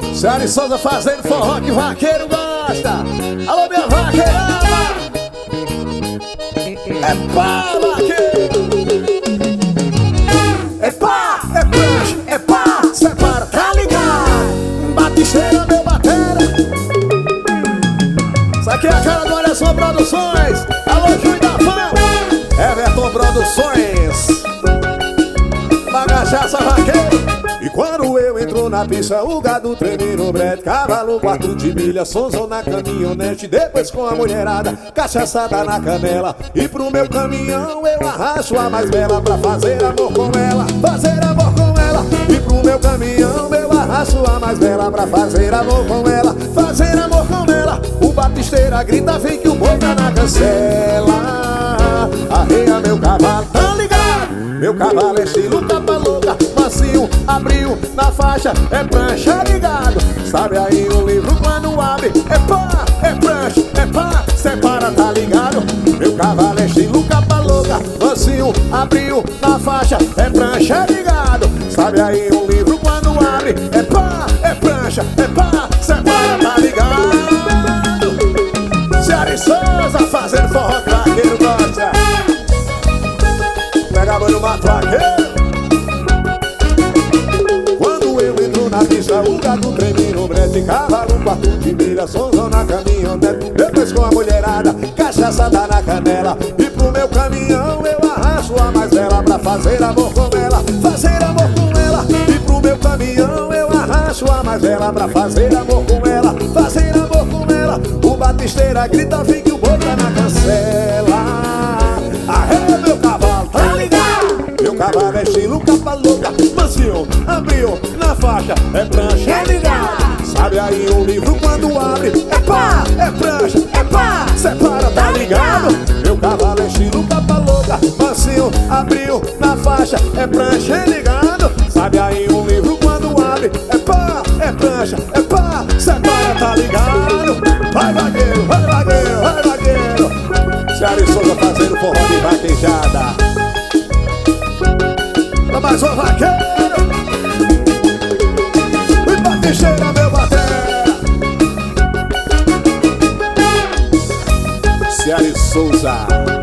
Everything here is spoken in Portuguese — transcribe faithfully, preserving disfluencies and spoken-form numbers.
Ciara Souza fazendo forró que vaqueiro gosta. Alô, minha vaqueirada. É pá, vaqueiro. É pá, é prancha, é pá. Separa, tá ligado? Batisteira, meu batera. Isso aqui é a cara do Olhação Produções. Alô, Juiz da Fama. Everton Produções. Bagachaça, vaqueiro. E quando eu entro na pista, o gado treme no brete. Cavalo, quarto de milha, sonzão na caminhonete. Depois com a mulherada, cachaçada na canela. E pro meu caminhão eu arrasto a mais bela pra fazer amor com ela, fazer amor com ela. E pro meu caminhão eu arrasto a mais bela pra fazer amor com ela, fazer amor com ela. O batisteira grita, vem que o boi tá na cancela. Arreia meu cavalo, tá ligado? Meu cavalo é estilo capa louca, macio, abriu na faixa, é prancha ligado. Sabe aí o livro quando abre, é pá, é prancha, é pá, separa, tá ligado? Meu cavalo é estilo capa louca, macio, abriu na faixa, é prancha ligado. Sabe aí o livro quando abre, é pá, é prancha, é pá, separa, tá ligado? Ciara Souza fazendo forró que vaqueiro gosta. Pega banho, mato vaqueiro. Quando eu entro na pista, o gado treme no brete. Cavalo, quarto de milha, sonzão na caminhonete. Depois com a mulherada, cachaçada na canela. E pro meu caminhão eu arrasto a mais bela pra fazer amor com ela, fazer amor com ela. E pro meu caminhão eu arrasto a mais bela pra fazer amor com ela, fazer amor com ela. O batisteira grita, vem que o boi tá na cancela. Arreia meu cavalo, tá ligado? Meu cavalo é estilo capa louca, mansinho, abriu na faixa, é prancha, é ligado. Sabe aí o livro quando abre, é pá, é prancha, é pá, separa, tá ligado? Meu cavalo é estilo capa louca, mansinho, abriu na faixa, é prancha, é ligado. Sabe aí o livro quando abre, é pá, é prancha, é pá, separa, tá ligado? Vai vaqueiro, vai vaqueiro, vai vaqueiro. Ciara Souza fazendo forró de vaquejada. Dá mais um vaqueiro. E batisteira, meu batera. Ciara Souza.